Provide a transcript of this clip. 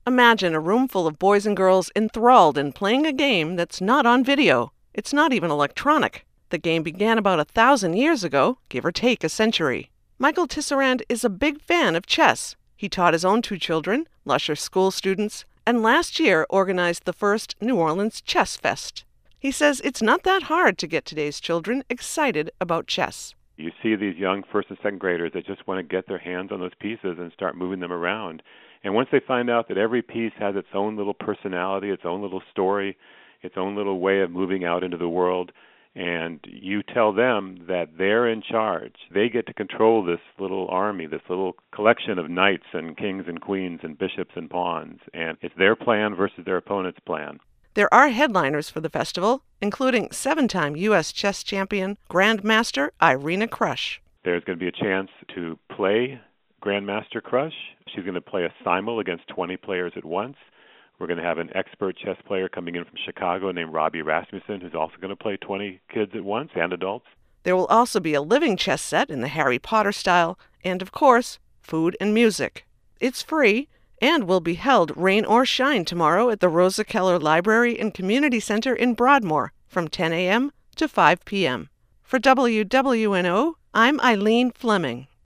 Imagine a room full of boys and girls enthralled in playing a game that's not on video. It's not even electronic. The game began about 1,000 years ago, give or take a century. Michael Tisserand is a big fan of chess. He taught his own 2 children, Lusher school students, and last year organized the first New Orleans Chess Fest. He says it's not that hard to get today's children excited about chess. You see these young first and second graders that just want to get their hands on those pieces and start moving them around. And once they find out that every piece has its own little personality, its own little story, its own little way of moving out into the world, and you tell them that they're in charge, they get to control this little army, this little collection of knights and kings and queens and bishops and pawns, and it's their plan versus their opponent's plan. There are headliners for the festival, including 7-time U.S. chess champion Grandmaster Irina Krush. There's going to be a chance to play Grandmaster Krush. She's going to play a simul against 20 players at once. We're going to have an expert chess player coming in from Chicago named Robbie Rasmussen, who's also going to play 20 kids at once and adults. There will also be a living chess set in the Harry Potter style, and of course, food and music. It's free and will be held rain or shine tomorrow at the Rosa Keller Library and Community Center in Broadmoor from 10 a.m. to 5 p.m. For WWNO, I'm Eileen Fleming.